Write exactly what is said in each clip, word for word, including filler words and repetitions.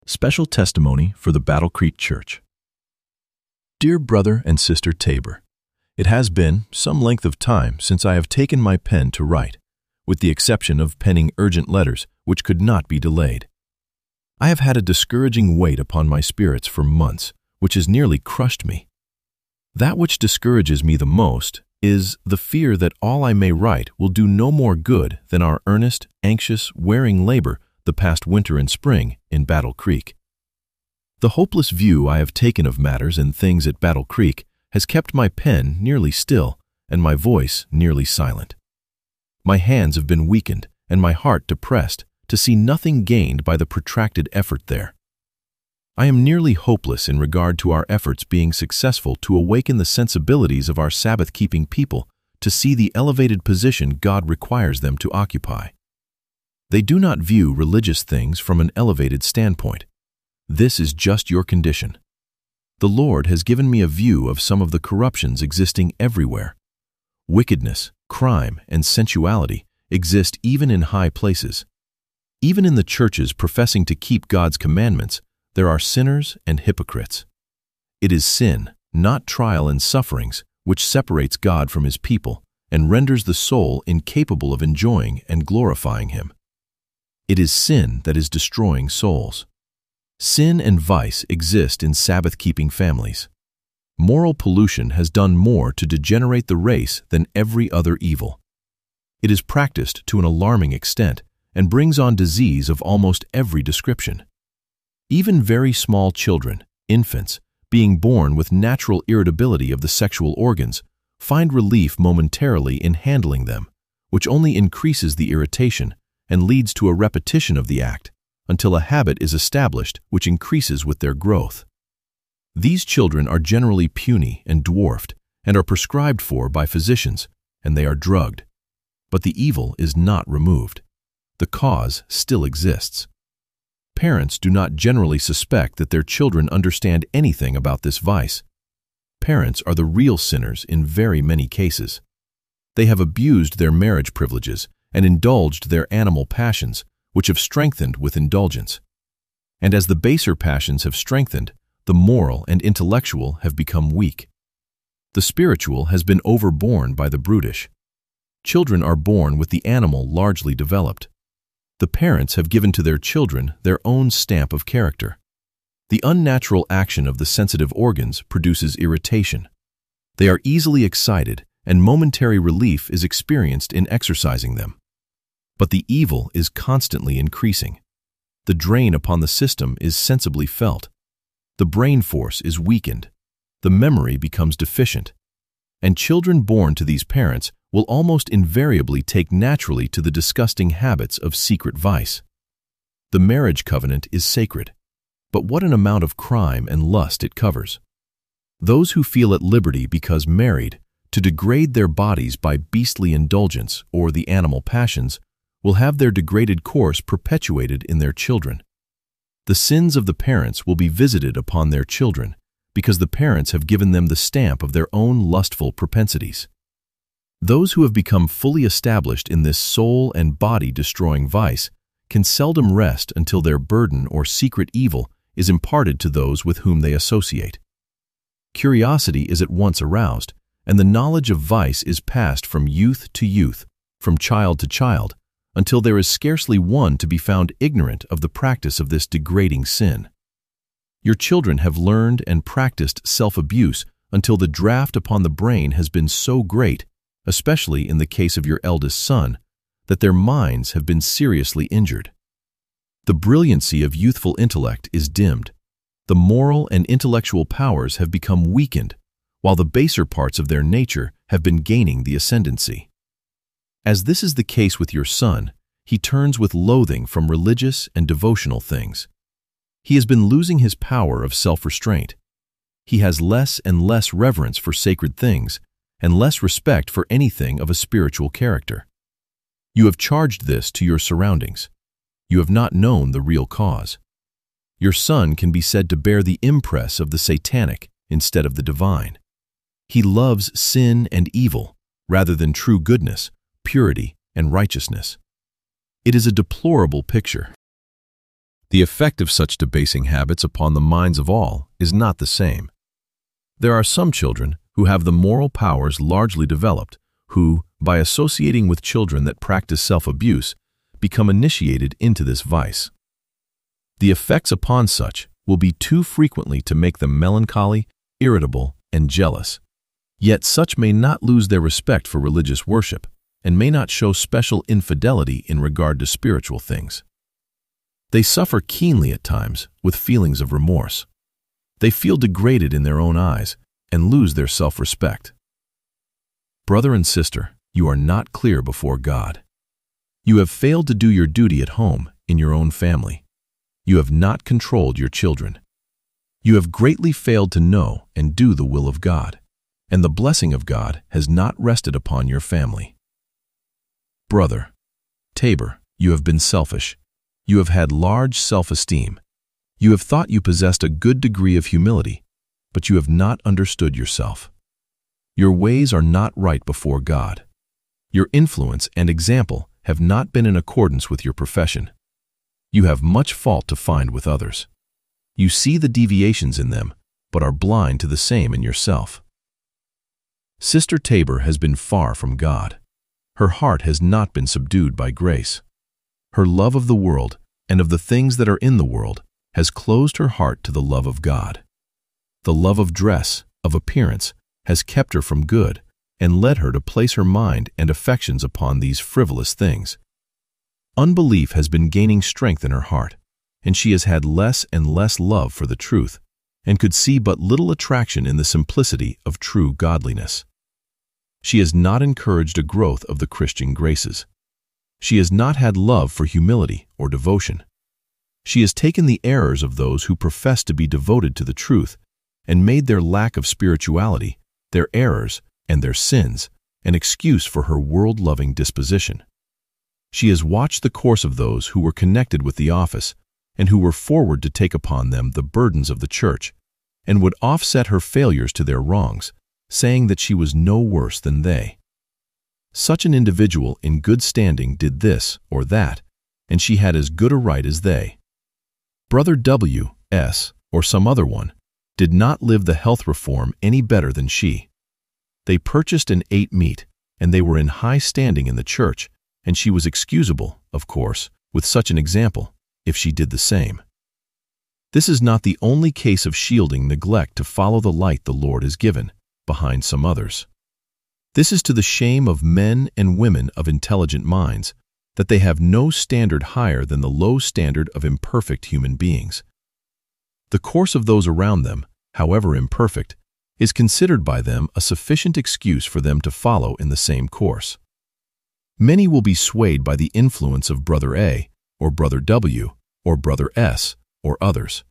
Special testimony for the Battle Creek Church. Dear Brother and Sister Tabor, it has been some length of time since I have taken my pen to write, with the exception of penning urgent letters which could not be delayed. I have had a discouraging weight upon my spirits for months, which has nearly crushed me. That which discourages me the most is the fear that all I may write will do no more good than our earnest, anxious, wearing labor the past winter and spring in Battle Creek. The hopeless view I have taken of matters and things at Battle Creek has kept my pen nearly still and my voice nearly silent. My hands have been weakened and my heart depressed to see nothing gained by the protracted effort there. I am nearly hopeless in regard to our efforts being successful to awaken the sensibilities of our Sabbath-keeping people to see the elevated position God requires them to occupy. They do not view religious things from an elevated standpoint. This is just your condition. The Lord has given me a view of some of the corruptions existing everywhere. Wickedness, crime, and sensuality exist even in high places. Even in the churches professing to keep God's commandments, there are sinners and hypocrites. It is sin, not trial and sufferings, which separates God from His people and renders the soul incapable of enjoying and glorifying Him. It is sin that is destroying souls. Sin and vice exist in Sabbath-keeping families. Moral pollution has done more to degenerate the race than every other evil. It is practiced to an alarming extent and brings on disease of almost every description. Even very small children, infants, being born with natural irritability of the sexual organs, find relief momentarily in handling them, which only increases the irritation and leads to a repetition of the act until a habit is established which increases with their growth. These children are generally puny and dwarfed and are prescribed for by physicians, and they are drugged. But the evil is not removed. The cause still exists. Parents do not generally suspect that their children understand anything about this vice. Parents are the real sinners in very many cases. They have abused their marriage privileges and indulged their animal passions, which have strengthened with indulgence. And as the baser passions have strengthened, the moral and intellectual have become weak. The spiritual has been overborne by the brutish. Children are born with the animal largely developed. The parents have given to their children their own stamp of character. The unnatural action of the sensitive organs produces irritation. They are easily excited, and momentary relief is experienced in exercising them. But the evil is constantly increasing. The drain upon the system is sensibly felt. The brain force is weakened. The memory becomes deficient. And children born to these parents will almost invariably take naturally to the disgusting habits of secret vice. The marriage covenant is sacred, but what an amount of crime and lust it covers. Those who feel at liberty because married to degrade their bodies by beastly indulgence or the animal passions will have their degraded course perpetuated in their children. The sins of the parents will be visited upon their children because the parents have given them the stamp of their own lustful propensities. Those who have become fully established in this soul and body-destroying vice can seldom rest until their burden or secret evil is imparted to those with whom they associate. Curiosity is at once aroused, and the knowledge of vice is passed from youth to youth, from child to child, until there is scarcely one to be found ignorant of the practice of this degrading sin. Your children have learned and practiced self-abuse until the draft upon the brain has been so great, especially in the case of your eldest son, that their minds have been seriously injured. The brilliancy of youthful intellect is dimmed. The moral and intellectual powers have become weakened, while the baser parts of their nature have been gaining the ascendancy. As this is the case with your son, he turns with loathing from religious and devotional things. He has been losing his power of self-restraint. He has less and less reverence for sacred things and less respect for anything of a spiritual character. You have charged this to your surroundings. You have not known the real cause. Your son can be said to bear the impress of the satanic instead of the divine. He loves sin and evil rather than true goodness, purity, and righteousness. It is a deplorable picture. The effect of such debasing habits upon the minds of all is not the same. There are some children who have the moral powers largely developed, who, by associating with children that practice self-abuse, become initiated into this vice. The effects upon such will be too frequently to make them melancholy, irritable, and jealous. Yet such may not lose their respect for religious worship and may not show special infidelity in regard to spiritual things. They suffer keenly at times with feelings of remorse. They feel degraded in their own eyes and lose their self-respect. Brother and sister, you are not clear before God. You have failed to do your duty at home, in your own family. You have not controlled your children. You have greatly failed to know and do the will of God, and the blessing of God has not rested upon your family. Brother Tabor, you have been selfish. You have had large self-esteem. You have thought you possessed a good degree of humility, but you have not understood yourself. Your ways are not right before God. Your influence and example have not been in accordance with your profession. You have much fault to find with others. You see the deviations in them, but are blind to the same in yourself. Sister Tabor has been far from God. Her heart has not been subdued by grace. Her love of the world and of the things that are in the world has closed her heart to the love of God. The love of dress, of appearance, has kept her from good and led her to place her mind and affections upon these frivolous things. Unbelief has been gaining strength in her heart, and she has had less and less love for the truth, and could see but little attraction in the simplicity of true godliness. She has not encouraged a growth of the Christian graces. She has not had love for humility or devotion. She has taken the errors of those who profess to be devoted to the truth and made their lack of spirituality, their errors, and their sins an excuse for her world-loving disposition. She has watched the course of those who were connected with the office and who were forward to take upon them the burdens of the church, and would offset her failures to their wrongs, saying that she was no worse than they. Such an individual in good standing did this or that, and she had as good a right as they. Brother W S or some other one did not live the health reform any better than she. They purchased and ate meat, and they were in high standing in the church, and she was excusable, of course, with such an example, if she did the same. This is not the only case of shielding neglect to follow the light the Lord has given, behind some others. This is to the shame of men and women of intelligent minds, that they have no standard higher than the low standard of imperfect human beings. The course of those around them, however imperfect, is considered by them a sufficient excuse for them to follow in the same course. Many will be swayed by the influence of Brother A, or Brother W, or Brother S, or others.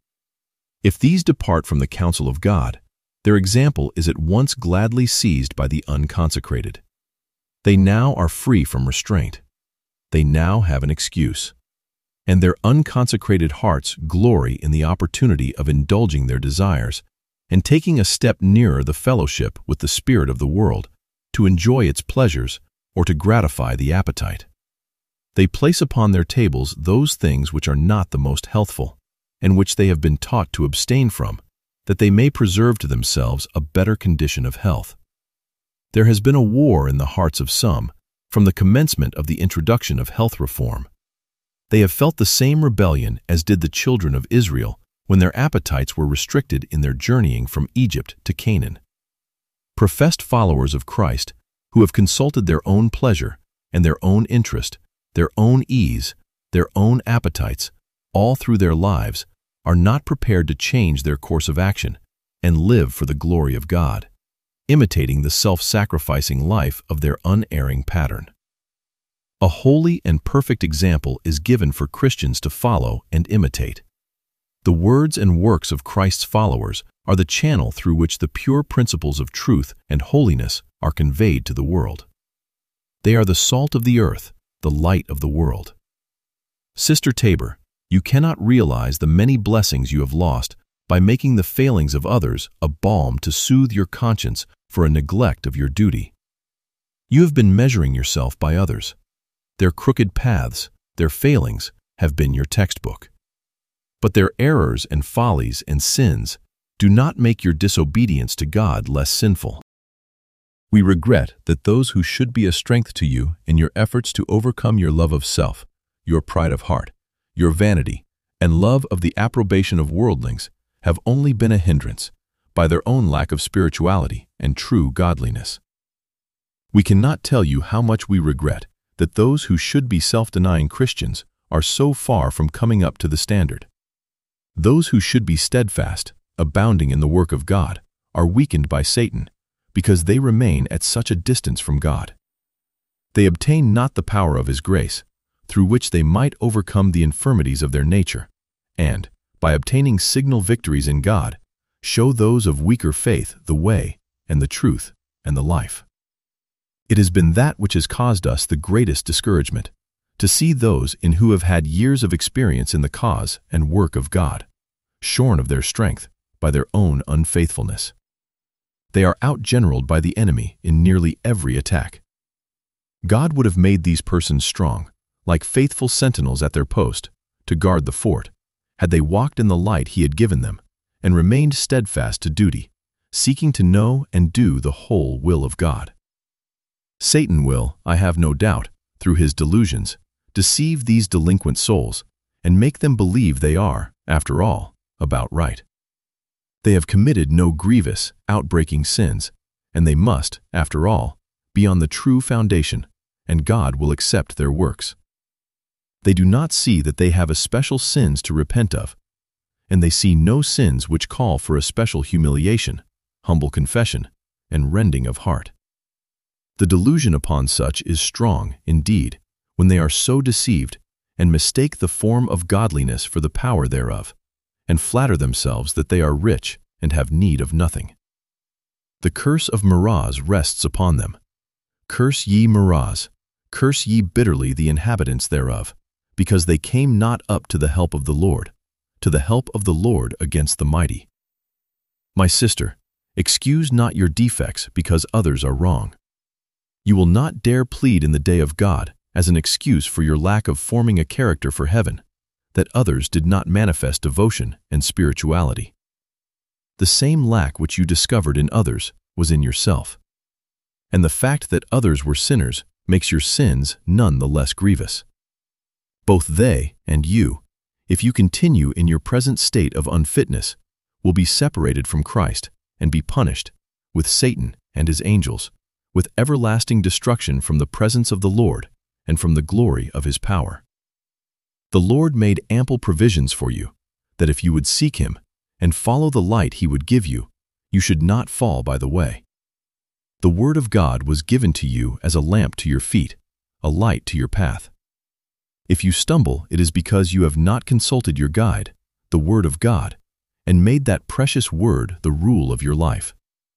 If these depart from the counsel of God, their example is at once gladly seized by the unconsecrated. They now are free from restraint. They now have an excuse, and their unconsecrated hearts glory in the opportunity of indulging their desires and taking a step nearer the fellowship with the spirit of the world to enjoy its pleasures or to gratify the appetite. They place upon their tables those things which are not the most healthful and which they have been taught to abstain from, that they may preserve to themselves a better condition of health. There has been a war in the hearts of some from the commencement of the introduction of health reform. They have felt the same rebellion as did the children of Israel when their appetites were restricted in their journeying from Egypt to Canaan. Professed followers of Christ, who have consulted their own pleasure and their own interest, their own ease, their own appetites, all through their lives, are not prepared to change their course of action and live for the glory of God, imitating the self-sacrificing life of their unerring pattern. A holy and perfect example is given for Christians to follow and imitate. The words and works of Christ's followers are the channel through which the pure principles of truth and holiness are conveyed to the world. They are the salt of the earth, the light of the world. Sister Tabor, you cannot realize the many blessings you have lost by making the failings of others a balm to soothe your conscience for a neglect of your duty. You have been measuring yourself by others. Their crooked paths, their failings, have been your textbook. But their errors and follies and sins do not make your disobedience to God less sinful. We regret that those who should be a strength to you in your efforts to overcome your love of self, your pride of heart, your vanity, and love of the approbation of worldlings have only been a hindrance by their own lack of spirituality and true godliness. We cannot tell you how much we regret that those who should be self-denying Christians are so far from coming up to the standard. Those who should be steadfast, abounding in the work of God, are weakened by Satan because they remain at such a distance from God. They obtain not the power of His grace, through which they might overcome the infirmities of their nature, and, by obtaining signal victories in God, show those of weaker faith the way and the truth and the life. It has been that which has caused us the greatest discouragement, to see those in who have had years of experience in the cause and work of God, shorn of their strength by their own unfaithfulness. They are outgeneraled by the enemy in nearly every attack. God would have made these persons strong, like faithful sentinels at their post, to guard the fort, had they walked in the light He had given them, and remained steadfast to duty, seeking to know and do the whole will of God. Satan will, I have no doubt, through his delusions, deceive these delinquent souls and make them believe they are, after all, about right. They have committed no grievous, outbreaking sins, and they must, after all, be on the true foundation, and God will accept their works. They do not see that they have especial sins to repent of, and they see no sins which call for a special humiliation, humble confession, and rending of heart. The delusion upon such is strong, indeed, when they are so deceived and mistake the form of godliness for the power thereof, and flatter themselves that they are rich and have need of nothing. The curse of Meroz rests upon them. Curse ye Meroz, curse ye bitterly the inhabitants thereof, because they came not up to the help of the Lord, to the help of the Lord against the mighty. My sister, excuse not your defects because others are wrong. You will not dare plead in the day of God as an excuse for your lack of forming a character for heaven, that others did not manifest devotion and spirituality. The same lack which you discovered in others was in yourself. And the fact that others were sinners makes your sins none the less grievous. Both they and you, if you continue in your present state of unfitness, will be separated from Christ and be punished, with Satan and his angels, with everlasting destruction from the presence of the Lord and from the glory of His power. The Lord made ample provisions for you, that if you would seek Him and follow the light He would give you, you should not fall by the way. The Word of God was given to you as a lamp to your feet, a light to your path. If you stumble, it is because you have not consulted your guide, the Word of God, and made that precious Word the rule of your life.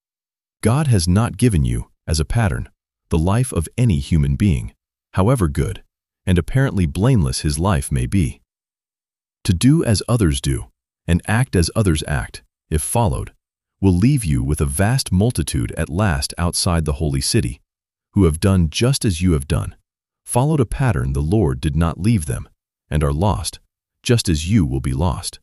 God has not given you, as a pattern, the life of any human being, however good and apparently blameless his life may be. To do as others do, and act as others act, if followed, will leave you with a vast multitude at last outside the holy city, who have done just as you have done, followed a pattern the Lord did not leave them, and are lost, just as you will be lost.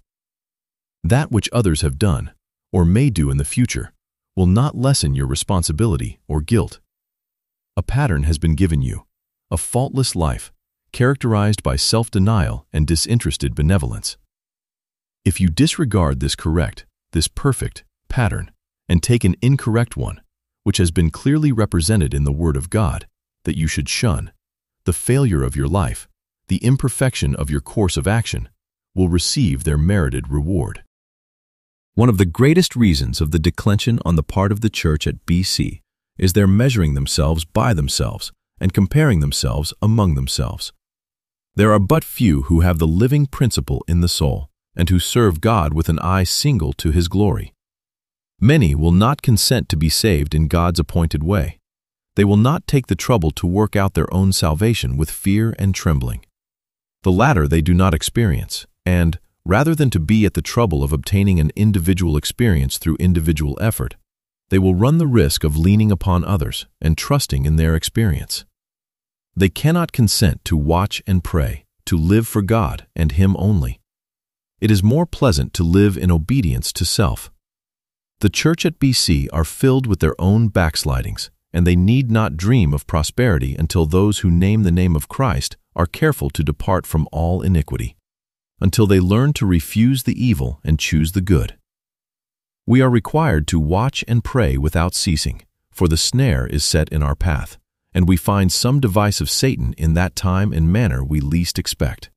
That which others have done, or may do in the future, will not lessen your responsibility or guilt. A pattern has been given you, a faultless life, characterized by self-denial and disinterested benevolence. If you disregard this correct, this perfect pattern, and take an incorrect one, which has been clearly represented in the Word of God, that you should shun, the failure of your life, the imperfection of your course of action, will receive their merited reward. One of the greatest reasons of the declension on the part of the church at B C is their measuring themselves by themselves and comparing themselves among themselves. There are but few who have the living principle in the soul and who serve God with an eye single to His glory. Many will not consent to be saved in God's appointed way. They will not take the trouble to work out their own salvation with fear and trembling. The latter they do not experience, and, rather than to be at the trouble of obtaining an individual experience through individual effort, they will run the risk of leaning upon others and trusting in their experience. They cannot consent to watch and pray, to live for God and Him only. It is more pleasant to live in obedience to self. The church at B C are filled with their own backslidings, and they need not dream of prosperity until those who name the name of Christ are careful to depart from all iniquity, until they learn to refuse the evil and choose the good. We are required to watch and pray without ceasing, for the snare is set in our path, and we find some device of Satan in that time and manner we least expect.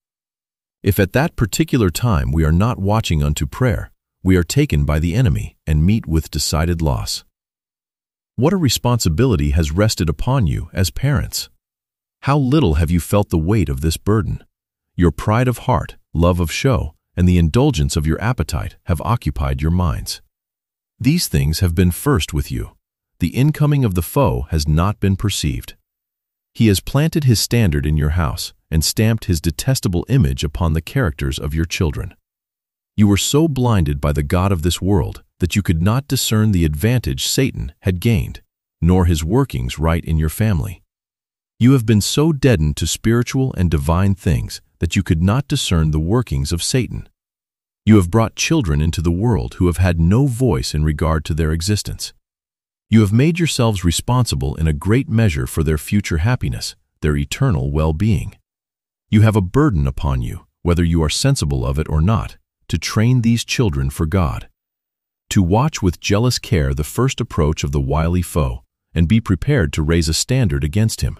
If at that particular time we are not watching unto prayer, we are taken by the enemy and meet with decided loss. What a responsibility has rested upon you as parents! How little have you felt the weight of this burden? Your pride of heart, love of show, and the indulgence of your appetite have occupied your minds. These things have been first with you. The incoming of the foe has not been perceived. He has planted his standard in your house and stamped his detestable image upon the characters of your children. You were so blinded by the god of this world that you could not discern the advantage Satan had gained, nor his workings right in your family. You have been so deadened to spiritual and divine things that you could not discern the workings of Satan. You have brought children into the world who have had no voice in regard to their existence. You have made yourselves responsible in a great measure for their future happiness, their eternal well-being. You have a burden upon you, whether you are sensible of it or not, to train these children for God, to watch with jealous care the first approach of the wily foe, and be prepared to raise a standard against him.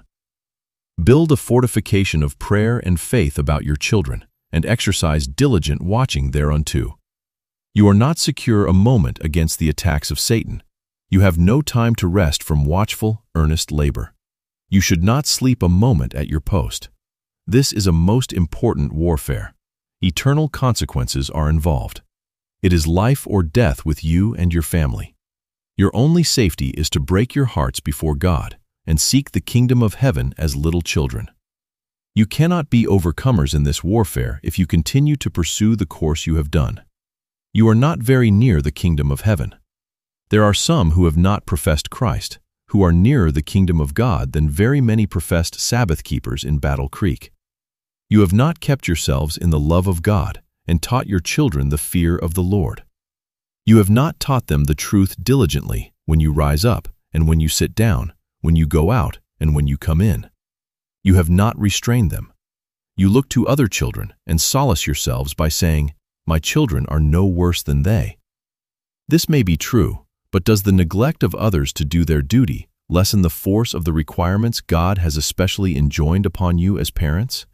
Build a fortification of prayer and faith about your children, and exercise diligent watching thereunto. You are not secure a moment against the attacks of Satan. You have no time to rest from watchful, earnest labor. You should not sleep a moment at your post. This is a most important warfare. Eternal consequences are involved. It is life or death with you and your family. Your only safety is to break your hearts before God and seek the kingdom of heaven as little children. You cannot be overcomers in this warfare if you continue to pursue the course you have done. You are not very near the kingdom of heaven. There are some who have not professed Christ, who are nearer the kingdom of God than very many professed Sabbath keepers in Battle Creek. You have not kept yourselves in the love of God and taught your children the fear of the Lord. You have not taught them the truth diligently when you rise up and when you sit down, when you go out and when you come in. You have not restrained them. You look to other children and solace yourselves by saying, "My children are no worse than they." This may be true, but does the neglect of others to do their duty lessen the force of the requirements God has especially enjoined upon you as parents?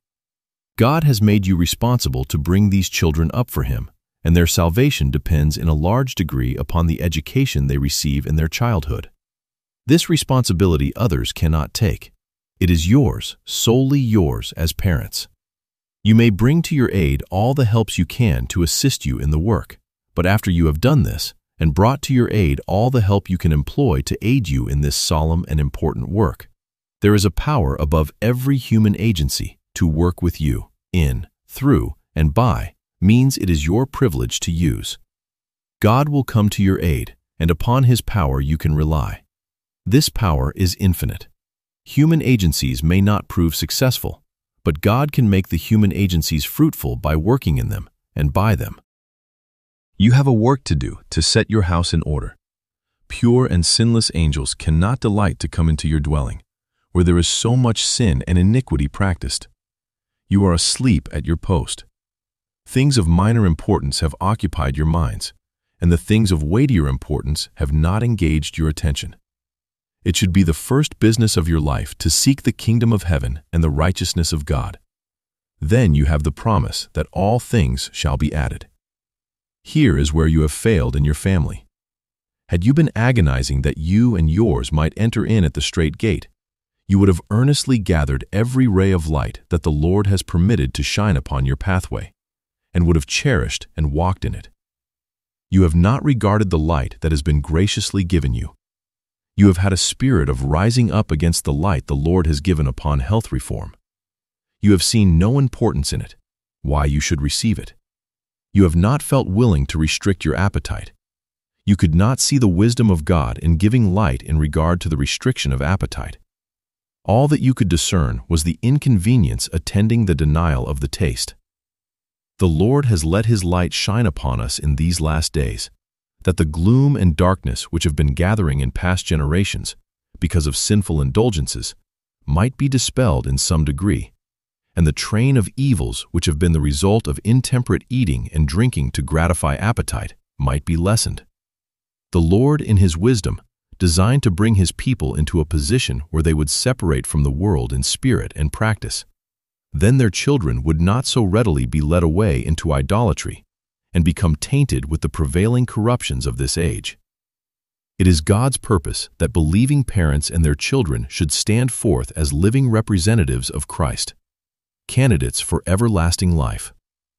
God has made you responsible to bring these children up for Him, and their salvation depends in a large degree upon the education they receive in their childhood. This responsibility others cannot take. It is yours, solely yours as parents. You may bring to your aid all the helps you can to assist you in the work, but after you have done this, and brought to your aid all the help you can employ to aid you in this solemn and important work, there is a power above every human agency to work with you, in, through, and by means it is your privilege to use. God will come to your aid, and upon His power you can rely. This power is infinite. Human agencies may not prove successful, but God can make the human agencies fruitful by working in them and by them. You have a work to do to set your house in order. Pure and sinless angels cannot delight to come into your dwelling, where there is so much sin and iniquity practiced. You are asleep at your post. Things of minor importance have occupied your minds, and the things of weightier importance have not engaged your attention. It should be the first business of your life to seek the kingdom of heaven and the righteousness of God. Then you have the promise that all things shall be added. Here is where you have failed in your family. Had you been agonizing that you and yours might enter in at the strait gate, you would have earnestly gathered every ray of light that the Lord has permitted to shine upon your pathway, and would have cherished and walked in it. You have not regarded the light that has been graciously given you. You have had a spirit of rising up against the light the Lord has given upon health reform. You have seen no importance in it, why you should receive it. You have not felt willing to restrict your appetite. You could not see the wisdom of God in giving light in regard to the restriction of appetite. All that you could discern was the inconvenience attending the denial of the taste. The Lord has let his light shine upon us in these last days, that the gloom and darkness which have been gathering in past generations, because of sinful indulgences, might be dispelled in some degree, and the train of evils which have been the result of intemperate eating and drinking to gratify appetite might be lessened. The Lord, in his wisdom, designed to bring his people into a position where they would separate from the world in spirit and practice. Then their children would not so readily be led away into idolatry and become tainted with the prevailing corruptions of this age. It is God's purpose that believing parents and their children should stand forth as living representatives of Christ, candidates for everlasting life.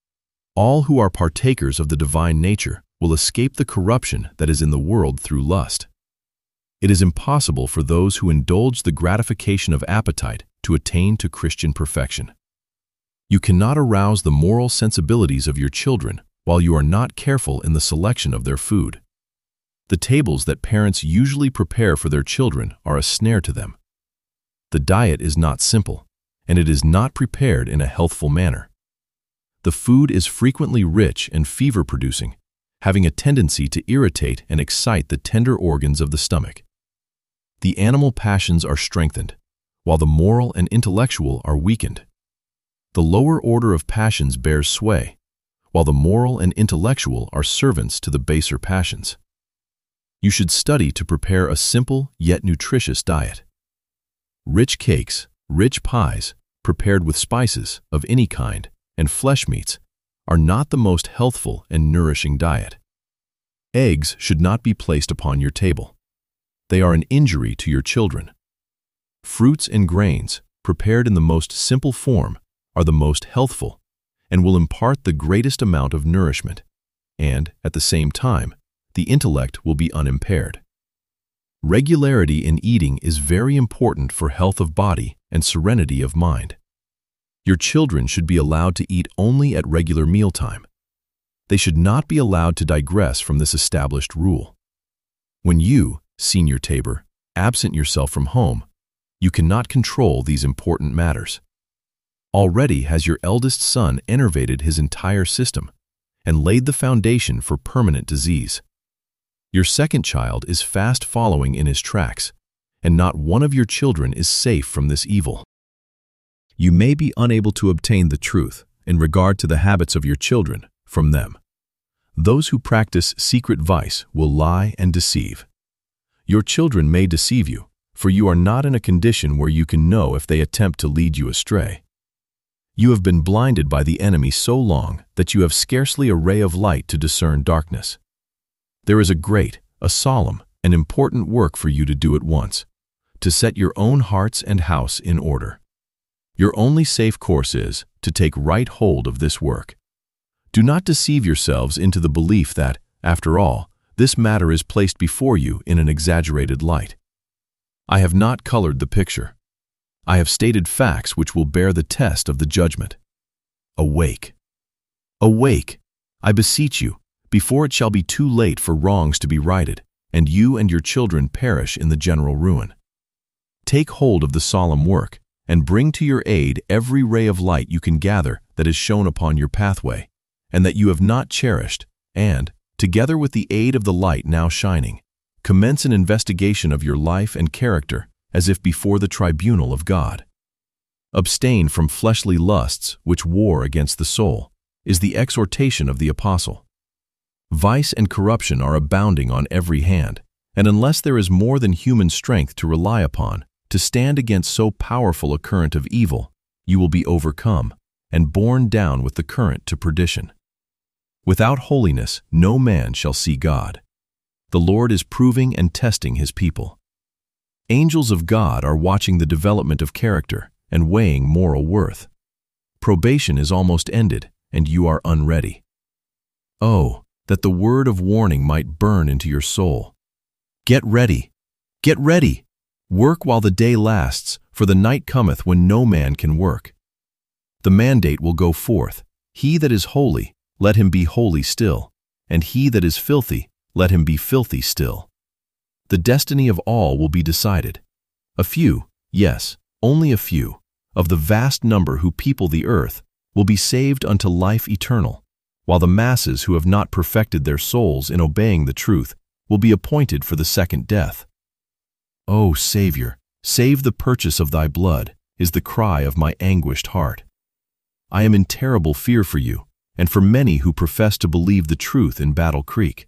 All who are partakers of the divine nature will escape the corruption that is in the world through lust. It is impossible for those who indulge the gratification of appetite to attain to Christian perfection. You cannot arouse the moral sensibilities of your children while you are not careful in the selection of their food. The tables that parents usually prepare for their children are a snare to them. The diet is not simple, and it is not prepared in a healthful manner. The food is frequently rich and fever-producing, having a tendency to irritate and excite the tender organs of the stomach. The animal passions are strengthened, while the moral and intellectual are weakened. The lower order of passions bears sway, while the moral and intellectual are servants to the baser passions. You should study to prepare a simple yet nutritious diet. Rich cakes, rich pies, prepared with spices of any kind, and flesh meats, are not the most healthful and nourishing diet. Eggs should not be placed upon your table. They are an injury to your children. Fruits and grains, prepared in the most simple form, are the most healthful and will impart the greatest amount of nourishment, and, at the same time, the intellect will be unimpaired. Regularity in eating is very important for health of body and serenity of mind. Your children should be allowed to eat only at regular mealtime. They should not be allowed to digress from this established rule. When you, Senior Tabor, absent yourself from home, you cannot control these important matters. Already has your eldest son enervated his entire system and laid the foundation for permanent disease. Your second child is fast following in his tracks, and not one of your children is safe from this evil. You may be unable to obtain the truth in regard to the habits of your children from them. Those who practice secret vice will lie and deceive. Your children may deceive you, for you are not in a condition where you can know if they attempt to lead you astray. You have been blinded by the enemy so long that you have scarcely a ray of light to discern darkness. There is a great, a solemn, and important work for you to do at once, to set your own hearts and house in order. Your only safe course is to take right hold of this work. Do not deceive yourselves into the belief that, after all, this matter is placed before you in an exaggerated light. I have not colored the picture. I have stated facts which will bear the test of the judgment. Awake! Awake! I beseech you, before it shall be too late for wrongs to be righted, and you and your children perish in the general ruin. Take hold of the solemn work, and bring to your aid every ray of light you can gather that is shown upon your pathway, and that you have not cherished, and, together with the aid of the light now shining, commence an investigation of your life and character as if before the tribunal of God. Abstain from fleshly lusts which war against the soul, is the exhortation of the apostle. Vice and corruption are abounding on every hand, and unless there is more than human strength to rely upon to stand against so powerful a current of evil, you will be overcome and borne down with the current to perdition. Without holiness, no man shall see God. The Lord is proving and testing his people. Angels of God are watching the development of character and weighing moral worth. Probation is almost ended, and you are unready. Oh, that the word of warning might burn into your soul. Get ready! Get ready! Work while the day lasts, for the night cometh when no man can work. The mandate will go forth. He that is holy, let him be holy still, and he that is filthy, let him be filthy still. The destiny of all will be decided. A few, yes, only a few, of the vast number who people the earth will be saved unto life eternal, while the masses who have not perfected their souls in obeying the truth will be appointed for the second death. O Savior, save the purchase of thy blood, is the cry of my anguished heart. I am in terrible fear for you, and for many who profess to believe the truth in Battle Creek.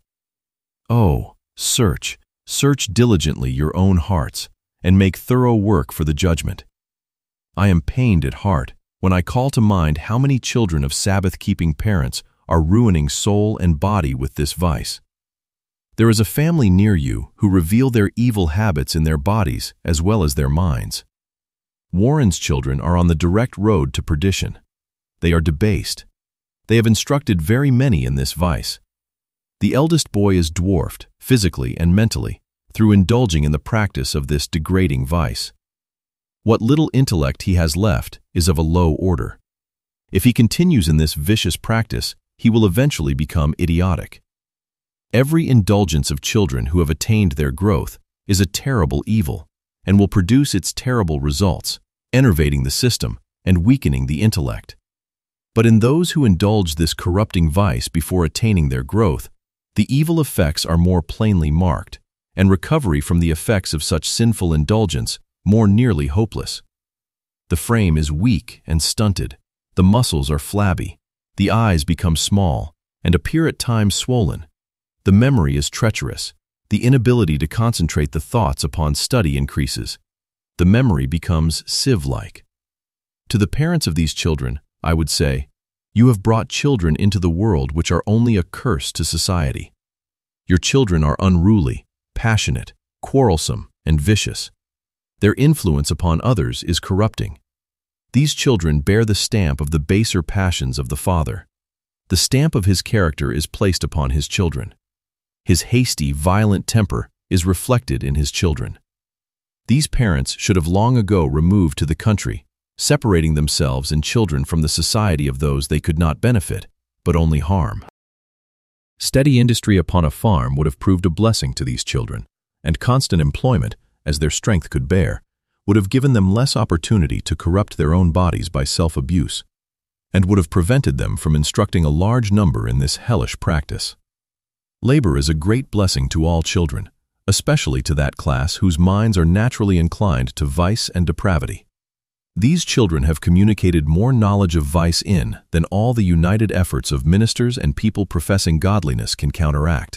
Oh, search, search diligently your own hearts, and make thorough work for the judgment. I am pained at heart when I call to mind how many children of Sabbath-keeping parents are ruining soul and body with this vice. There is a family near you who reveal their evil habits in their bodies as well as their minds. Warren's children are on the direct road to perdition. They are debased. They have instructed very many in this vice. The eldest boy is dwarfed, physically and mentally, through indulging in the practice of this degrading vice. What little intellect he has left is of a low order. If he continues in this vicious practice, he will eventually become idiotic. Every indulgence of children who have attained their growth is a terrible evil and will produce its terrible results, enervating the system and weakening the intellect. But in those who indulge this corrupting vice before attaining their growth, the evil effects are more plainly marked, and recovery from the effects of such sinful indulgence more nearly hopeless. The frame is weak and stunted, the muscles are flabby, the eyes become small and appear at times swollen. The memory is treacherous, the inability to concentrate the thoughts upon study increases. The memory becomes sieve-like. To the parents of these children, I would say, you have brought children into the world which are only a curse to society. Your children are unruly, passionate, quarrelsome, and vicious. Their influence upon others is corrupting. These children bear the stamp of the baser passions of the father. The stamp of his character is placed upon his children. His hasty, violent temper is reflected in his children. These parents should have long ago removed to the country, separating themselves and children from the society of those they could not benefit, but only harm. Steady industry upon a farm would have proved a blessing to these children, and constant employment, as their strength could bear, would have given them less opportunity to corrupt their own bodies by self-abuse, and would have prevented them from instructing a large number in this hellish practice. Labor is a great blessing to all children, especially to that class whose minds are naturally inclined to vice and depravity. These children have communicated more knowledge of vice in than all the united efforts of ministers and people professing godliness can counteract.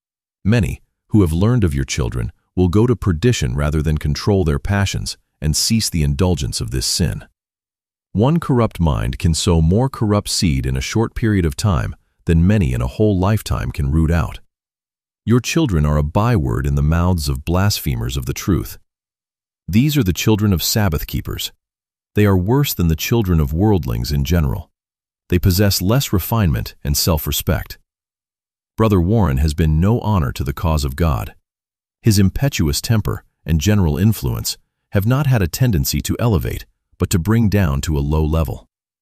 Many, who have learned of your children, will go to perdition rather than control their passions and cease the indulgence of this sin. One corrupt mind can sow more corrupt seed in a short period of time than many in a whole lifetime can root out. Your children are a byword in the mouths of blasphemers of the truth. These are the children of Sabbath keepers. They are worse than the children of worldlings in general. They possess less refinement and self-respect. Brother Warren has been no honor to the cause of God. His impetuous temper and general influence have not had a tendency to elevate, but to bring down to a low level.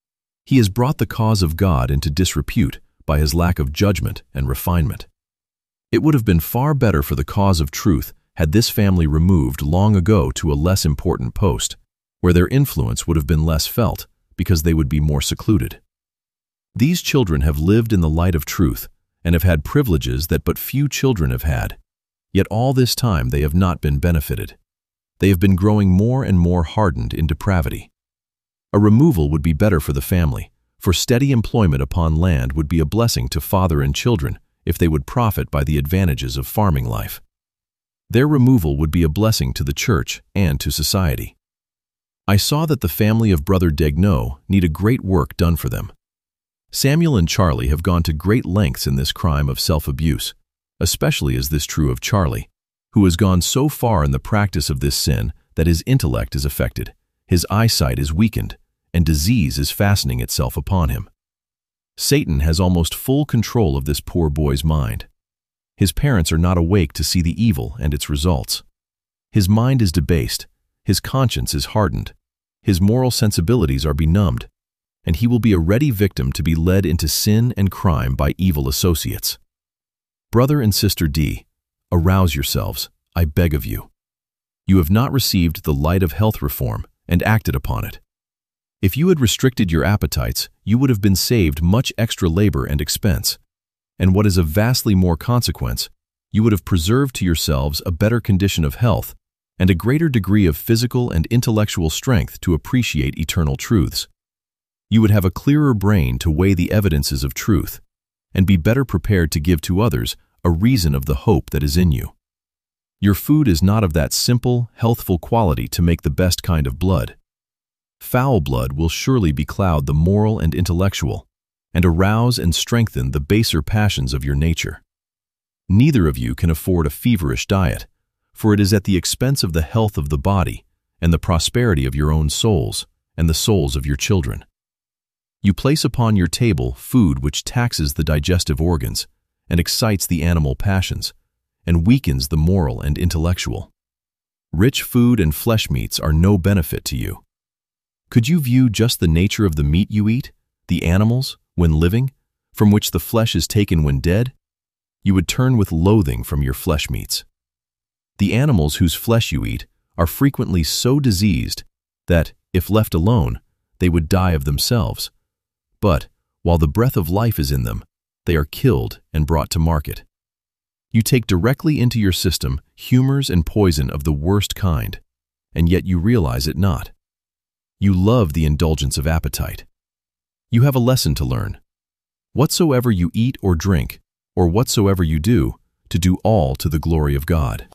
He has brought the cause of God into disrepute by his lack of judgment and refinement. It would have been far better for the cause of truth had this family removed long ago to a less important post, where their influence would have been less felt because they would be more secluded. These children have lived in the light of truth and have had privileges that but few children have had, yet all this time they have not been benefited. They have been growing more and more hardened in depravity. A removal would be better for the family, for steady employment upon land would be a blessing to father and children if they would profit by the advantages of farming life. Their removal would be a blessing to the church and to society. I saw that the family of Brother Degnaud need a great work done for them. Samuel and Charlie have gone to great lengths in this crime of self-abuse. Especially is this true of Charlie, who has gone so far in the practice of this sin that his intellect is affected, his eyesight is weakened, and disease is fastening itself upon him. Satan has almost full control of this poor boy's mind. His parents are not awake to see the evil and its results. His mind is debased, his conscience is hardened, his moral sensibilities are benumbed, and he will be a ready victim to be led into sin and crime by evil associates. Brother and Sister D, arouse yourselves, I beg of you. You have not received the light of health reform and acted upon it. If you had restricted your appetites, you would have been saved much extra labor and expense. And what is of vastly more consequence, you would have preserved to yourselves a better condition of health and a greater degree of physical and intellectual strength to appreciate eternal truths. You would have a clearer brain to weigh the evidences of truth and be better prepared to give to others a reason of the hope that is in you. Your food is not of that simple, healthful quality to make the best kind of blood. Foul blood will surely becloud the moral and intellectual and arouse and strengthen the baser passions of your nature. Neither of you can afford a feverish diet, for it is at the expense of the health of the body and the prosperity of your own souls and the souls of your children. You place upon your table food which taxes the digestive organs and excites the animal passions and weakens the moral and intellectual. Rich food and flesh meats are no benefit to you. Could you view just the nature of the meat you eat, the animals, when living, from which the flesh is taken when dead? You would turn with loathing from your flesh meats. The animals whose flesh you eat are frequently so diseased that, if left alone, they would die of themselves. But, while the breath of life is in them, they are killed and brought to market. You take directly into your system humors and poison of the worst kind, and yet you realize it not. You love the indulgence of appetite. You have a lesson to learn. Whatsoever you eat or drink, or whatsoever you do, to do all to the glory of God.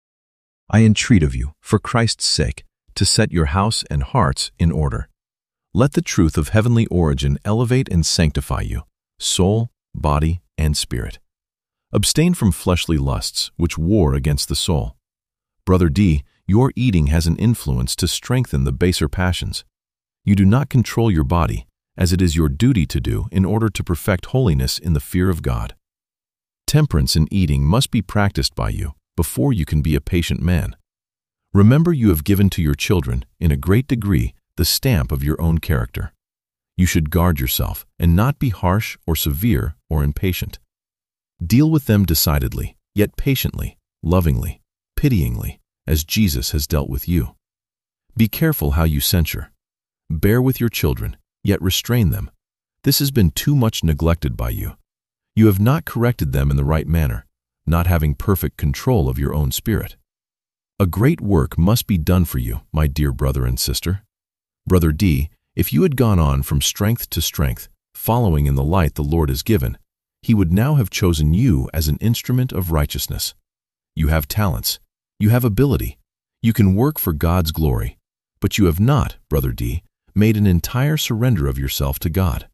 I entreat of you, for Christ's sake, to set your house and hearts in order. Let the truth of heavenly origin elevate and sanctify you, soul, body, and spirit. Abstain from fleshly lusts, which war against the soul. Brother D, your eating has an influence to strengthen the baser passions. You do not control your body, as it is your duty to do in order to perfect holiness in the fear of God. Temperance in eating must be practiced by you before you can be a patient man. Remember, you have given to your children, in a great degree, the stamp of your own character. You should guard yourself and not be harsh or severe or impatient. Deal with them decidedly, yet patiently, lovingly, pityingly, as Jesus has dealt with you. Be careful how you censure. Bear with your children, yet restrain them. This has been too much neglected by you. You have not corrected them in the right manner, not having perfect control of your own spirit. A great work must be done for you, my dear brother and sister. Brother D, if you had gone on from strength to strength, following in the light the Lord has given, He would now have chosen you as an instrument of righteousness. You have talents. You have ability. You can work for God's glory. But you have not, Brother D, made an entire surrender of yourself to God.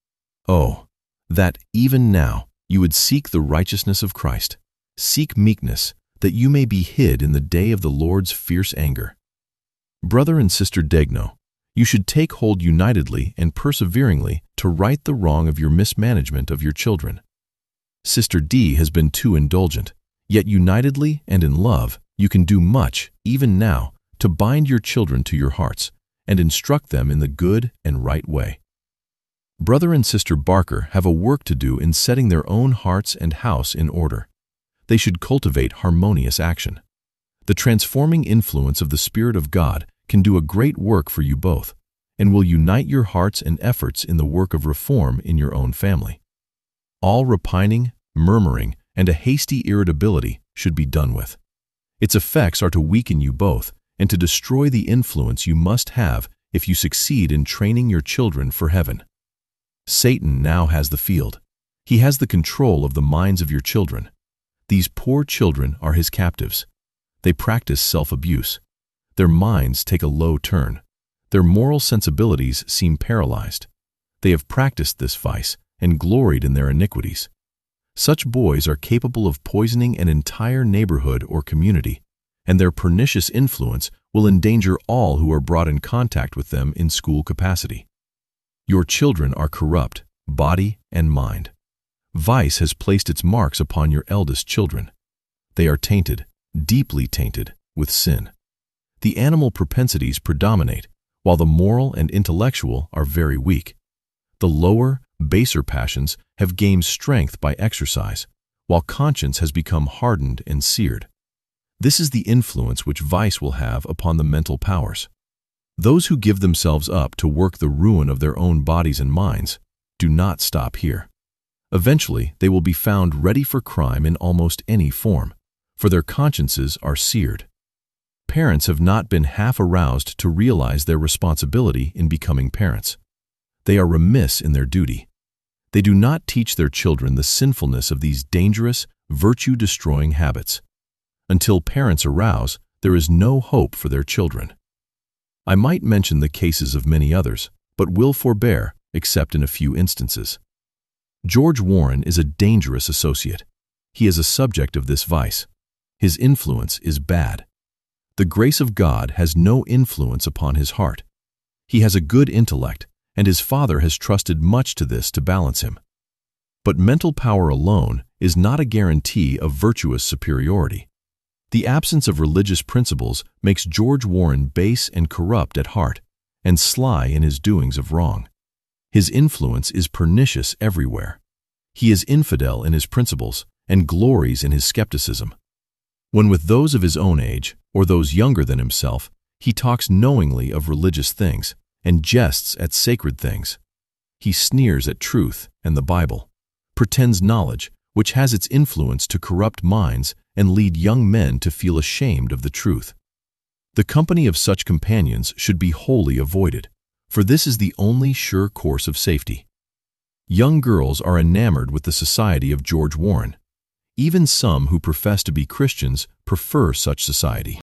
Oh, that even now you would seek the righteousness of Christ. Seek meekness, that you may be hid in the day of the Lord's fierce anger. Brother and Sister Degno, you should take hold unitedly and perseveringly to right the wrong of your mismanagement of your children. Sister D has been too indulgent, yet unitedly and in love you can do much, even now, to bind your children to your hearts and instruct them in the good and right way. Brother and Sister Barker have a work to do in setting their own hearts and house in order. They should cultivate harmonious action. The transforming influence of the Spirit of God can do a great work for you both, and will unite your hearts and efforts in the work of reform in your own family. All repining, murmuring, and a hasty irritability should be done with. Its effects are to weaken you both and to destroy the influence you must have if you succeed in training your children for heaven. Satan now has the field. He has the control of the minds of your children. These poor children are his captives. They practice self-abuse. Their minds take a low turn. Their moral sensibilities seem paralyzed. They have practiced this vice and gloried in their iniquities. Such boys are capable of poisoning an entire neighborhood or community, and their pernicious influence will endanger all who are brought in contact with them in school capacity. Your children are corrupt, body and mind. Vice has placed its marks upon your eldest children. They are tainted, deeply tainted, with sin. The animal propensities predominate, while the moral and intellectual are very weak. The lower, baser passions have gained strength by exercise, while conscience has become hardened and seared. This is the influence which vice will have upon the mental powers. Those who give themselves up to work the ruin of their own bodies and minds do not stop here. Eventually, they will be found ready for crime in almost any form, for their consciences are seared. Parents have not been half aroused to realize their responsibility in becoming parents. They are remiss in their duty. They do not teach their children the sinfulness of these dangerous, virtue-destroying habits. Until parents arouse, there is no hope for their children. I might mention the cases of many others, but will forbear, except in a few instances. George Warren is a dangerous associate. He is a subject of this vice. His influence is bad. The grace of God has no influence upon his heart. He has a good intellect, and his father has trusted much to this to balance him. But mental power alone is not a guarantee of virtuous superiority. The absence of religious principles makes George Warren base and corrupt at heart, and sly in his doings of wrong. His influence is pernicious everywhere. He is infidel in his principles and glories in his skepticism. When with those of his own age, or those younger than himself, he talks knowingly of religious things and jests at sacred things. He sneers at truth and the Bible, pretends knowledge, which has its influence to corrupt minds and lead young men to feel ashamed of the truth. The company of such companions should be wholly avoided, for this is the only sure course of safety. Young girls are enamored with the society of George Warren. Even some who profess to be Christians prefer such society.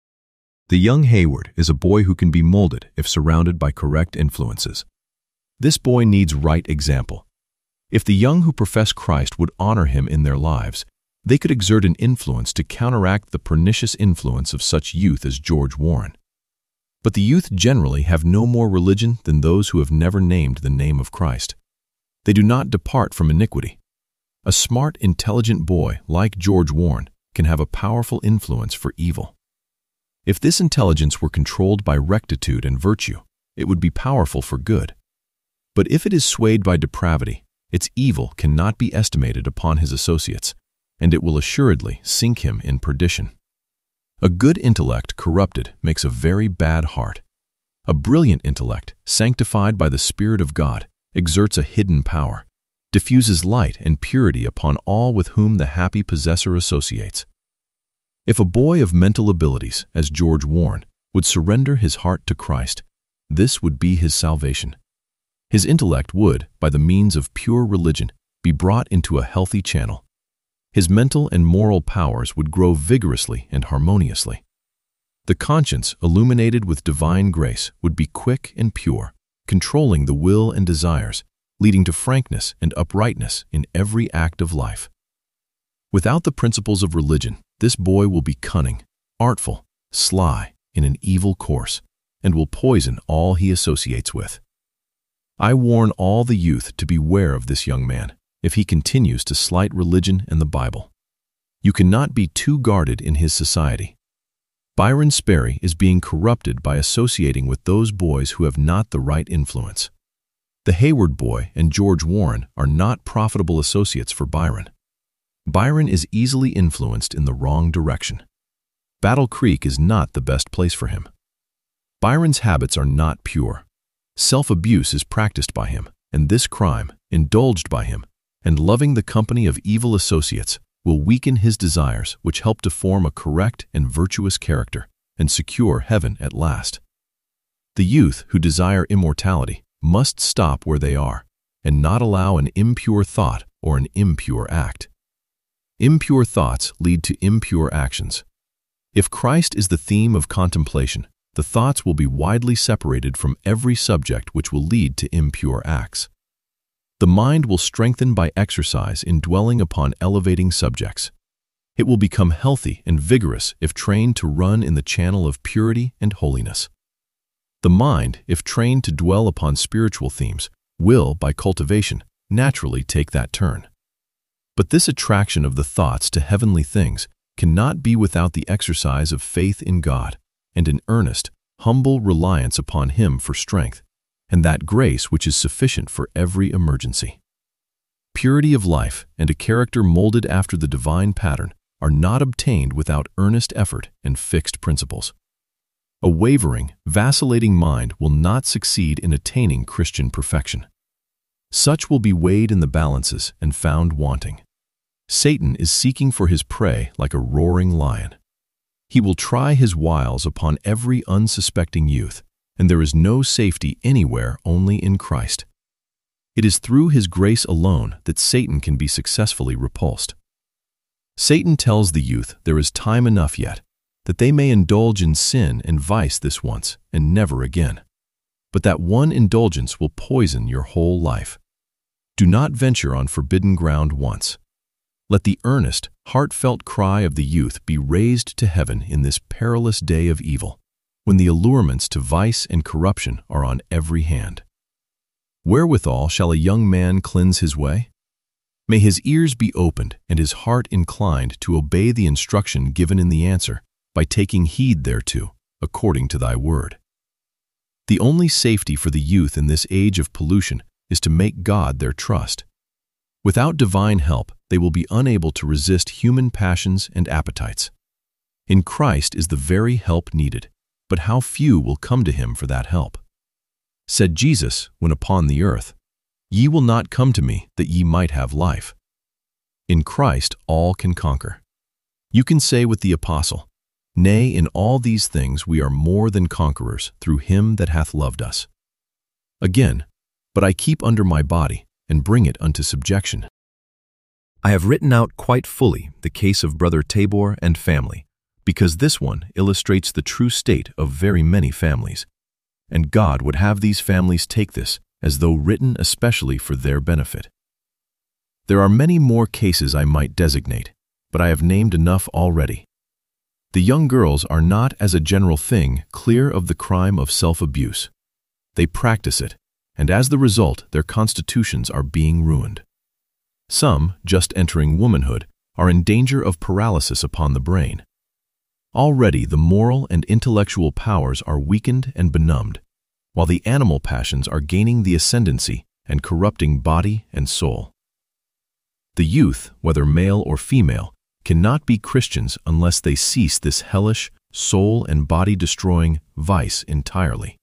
The young Hayward is a boy who can be molded if surrounded by correct influences. This boy needs right example. If the young who profess Christ would honor him in their lives, they could exert an influence to counteract the pernicious influence of such youth as George Warren. But the youth generally have no more religion than those who have never named the name of Christ. They do not depart from iniquity. A smart, intelligent boy like George Warren can have a powerful influence for evil. If this intelligence were controlled by rectitude and virtue, it would be powerful for good. But if it is swayed by depravity, its evil cannot be estimated upon his associates, and it will assuredly sink him in perdition. A good intellect corrupted makes a very bad heart. A brilliant intellect, sanctified by the Spirit of God, exerts a hidden power, diffuses light and purity upon all with whom the happy possessor associates. If a boy of mental abilities, as George Warren, would surrender his heart to Christ, this would be his salvation. His intellect would, by the means of pure religion, be brought into a healthy channel. His mental and moral powers would grow vigorously and harmoniously. The conscience, illuminated with divine grace, would be quick and pure, controlling the will and desires, leading to frankness and uprightness in every act of life. Without the principles of religion, this boy will be cunning, artful, sly, in an evil course, and will poison all he associates with. I warn all the youth to beware of this young man, if he continues to slight religion and the Bible. You cannot be too guarded in his society. Byron Sperry is being corrupted by associating with those boys who have not the right influence. The Hayward boy and George Warren are not profitable associates for Byron. Byron is easily influenced in the wrong direction. Battle Creek is not the best place for him. Byron's habits are not pure. Self-abuse is practiced by him, and this crime, indulged by him, and loving the company of evil associates, will weaken his desires which help to form a correct and virtuous character and secure heaven at last. The youth who desire immortality must stop where they are and not allow an impure thought or an impure act. Impure thoughts lead to impure actions. If Christ is the theme of contemplation, the thoughts will be widely separated from every subject which will lead to impure acts. The mind will strengthen by exercise in dwelling upon elevating subjects. It will become healthy and vigorous if trained to run in the channel of purity and holiness. The mind, if trained to dwell upon spiritual themes, will, by cultivation, naturally take that turn. But this attraction of the thoughts to heavenly things cannot be without the exercise of faith in God and an earnest, humble reliance upon Him for strength, and that grace which is sufficient for every emergency. Purity of life and a character molded after the divine pattern are not obtained without earnest effort and fixed principles. A wavering, vacillating mind will not succeed in attaining Christian perfection. Such will be weighed in the balances and found wanting. Satan is seeking for his prey like a roaring lion. He will try his wiles upon every unsuspecting youth, and there is no safety anywhere only in Christ. It is through his grace alone that Satan can be successfully repulsed. Satan tells the youth there is time enough yet, that they may indulge in sin and vice this once and never again. But that one indulgence will poison your whole life. Do not venture on forbidden ground once. Let the earnest, heartfelt cry of the youth be raised to heaven in this perilous day of evil, when the allurements to vice and corruption are on every hand. Wherewithal shall a young man cleanse his way? May his ears be opened and his heart inclined to obey the instruction given in the answer, by taking heed thereto, according to thy word. The only safety for the youth in this age of pollution is to make God their trust. Without divine help, they will be unable to resist human passions and appetites. In Christ is the very help needed, but how few will come to him for that help. Said Jesus, when upon the earth, "Ye will not come to me that ye might have life." In Christ all can conquer. You can say with the apostle, "Nay, in all these things we are more than conquerors through him that hath loved us." Again, "But I keep under my body, and bring it unto subjection." I have written out quite fully the case of Brother Tabor and family, because this one illustrates the true state of very many families, and God would have these families take this as though written especially for their benefit. There are many more cases I might designate, but I have named enough already. The young girls are not, as a general thing, clear of the crime of self-abuse. They practice it, and as the result, their constitutions are being ruined. Some, just entering womanhood, are in danger of paralysis upon the brain. Already the moral and intellectual powers are weakened and benumbed, while the animal passions are gaining the ascendancy and corrupting body and soul. The youth, whether male or female, cannot be Christians unless they cease this hellish, soul and body-destroying vice entirely.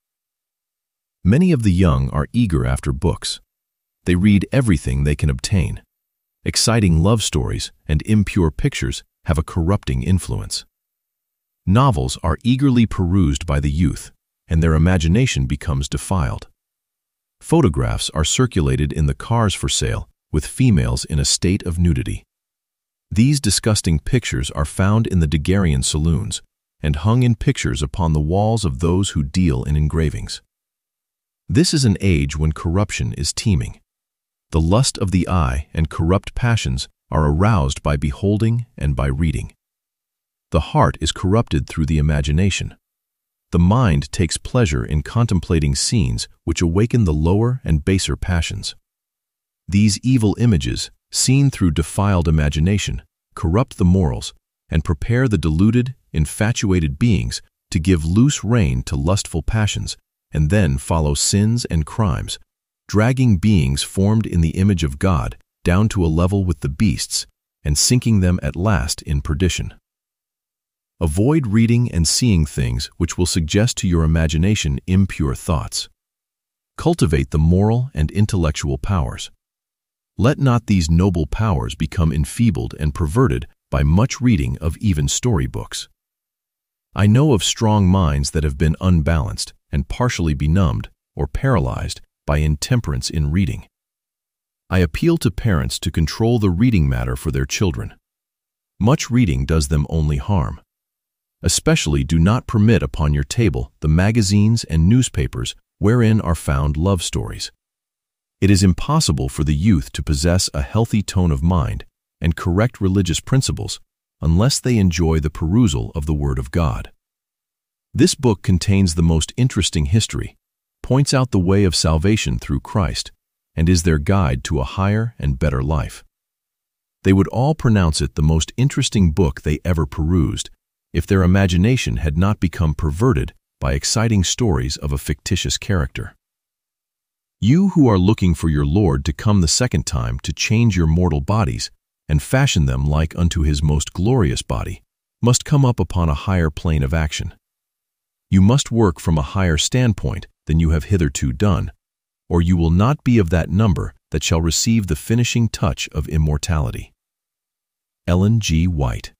Many of the young are eager after books. They read everything they can obtain. Exciting love stories and impure pictures have a corrupting influence. Novels are eagerly perused by the youth, and their imagination becomes defiled. Photographs are circulated in the cars for sale with females in a state of nudity. These disgusting pictures are found in the daguerrean saloons and hung in pictures upon the walls of those who deal in engravings. This is an age when corruption is teeming. The lust of the eye and corrupt passions are aroused by beholding and by reading. The heart is corrupted through the imagination. The mind takes pleasure in contemplating scenes which awaken the lower and baser passions. These evil images, seen through defiled imagination, corrupt the morals and prepare the deluded, infatuated beings to give loose rein to lustful passions and then follow sins and crimes, dragging beings formed in the image of God down to a level with the beasts and sinking them at last in perdition. Avoid reading and seeing things which will suggest to your imagination impure thoughts. Cultivate the moral and intellectual powers. Let not these noble powers become enfeebled and perverted by much reading of even storybooks. I know of strong minds that have been unbalanced and partially benumbed or paralyzed by intemperance in reading. I appeal to parents to control the reading matter for their children. Much reading does them only harm. Especially do not permit upon your table the magazines and newspapers wherein are found love stories. It is impossible for the youth to possess a healthy tone of mind and correct religious principles unless they enjoy the perusal of the Word of God. This book contains the most interesting history, points out the way of salvation through Christ, and is their guide to a higher and better life. They would all pronounce it the most interesting book they ever perused if their imagination had not become perverted by exciting stories of a fictitious character. You who are looking for your Lord to come the second time to change your mortal bodies and fashion them like unto his most glorious body, must come up upon a higher plane of action. You must work from a higher standpoint than you have hitherto done, or you will not be of that number that shall receive the finishing touch of immortality. Ellen G. White.